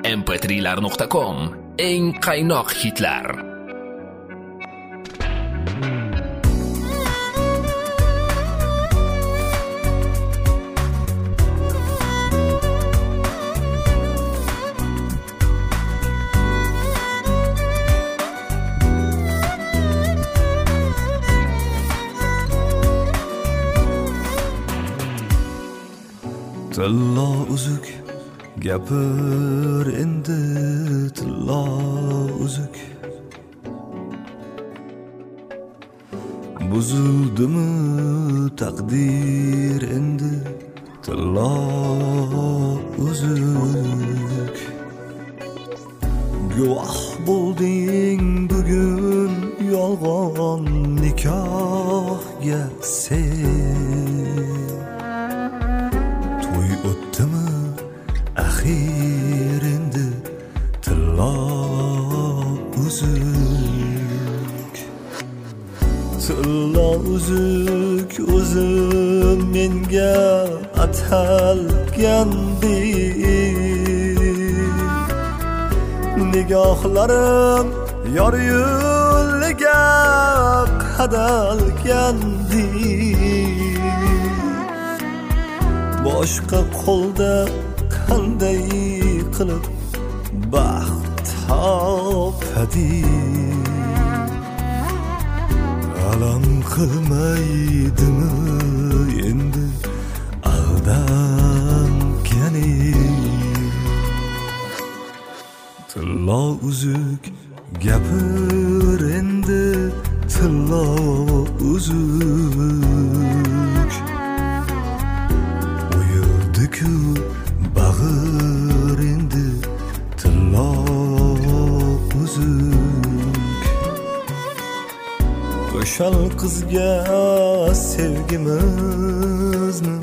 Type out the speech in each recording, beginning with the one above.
mp3.com eng qaynoq hitlar. Tilla uzuk gapir endi, tilla uzuk buzuldimi taqdir endi, tilla uzuk guvoh bo'lding bugun yolg'on nikohga sen. O'tdimi axir endi, tilla uzuk, tilla uzuk o'zim menga atalgandek, nigohlarim yor yo'liga qadalgandek. Boshqa qo'lda qanday qilib baxt topadik, alam qilmaydimi endi aldanganing. Tilla uzuk gapir endi, tilla uzuk ku bag'ir endi, tilla uzuk. O'shal qizga sevgimizni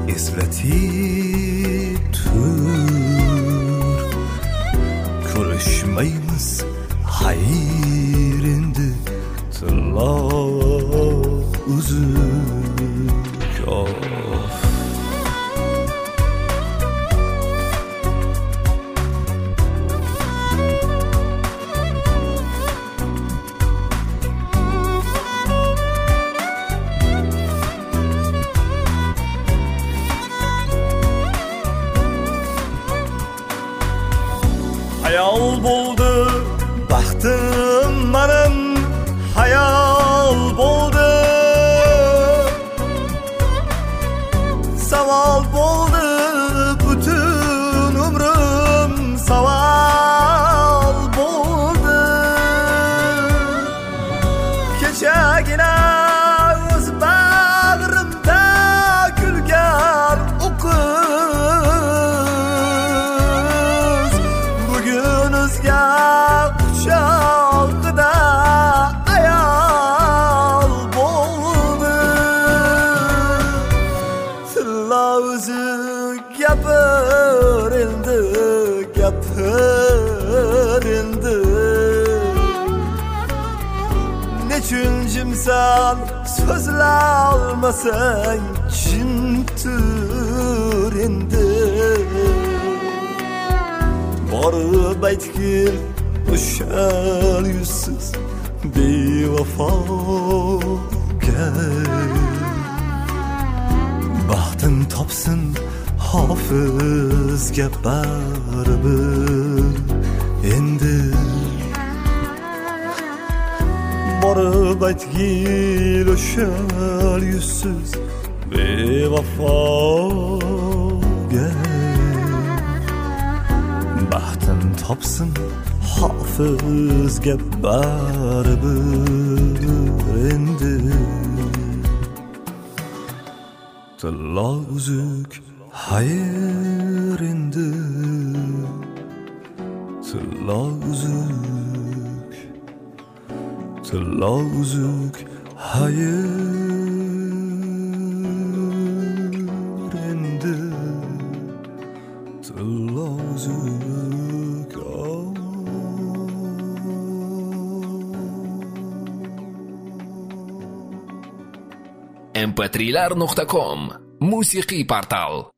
eslatib tur, ko'rishmaymiz xayr endi, tilla uzuk. Hayal bo'ldi baxtim menim, hayal bo'ldi, savol bo'ldi butun umrim, savol bo'ldi. Kechagina o'z bag'rimda kulgan o'qiz, bugun o'zga quchog'ida ayol bo'ldi. Tilla uzuk gapir endi, gapir endi, nechun jimsan so'zlolmasang jim tur endi. Borib aytgil o'shal yuzsiz bevafoga, baxtim topsin hofizga baribir endi. Borib aytgil o'shal yuzsiz bevafoga, baxtim topsin hofizga baribir endi. Tilla uzuk xayr endi, tilla uzuk, tilla uzuk xayr endi, tilla uzuk. mp3.com musiqiy portal.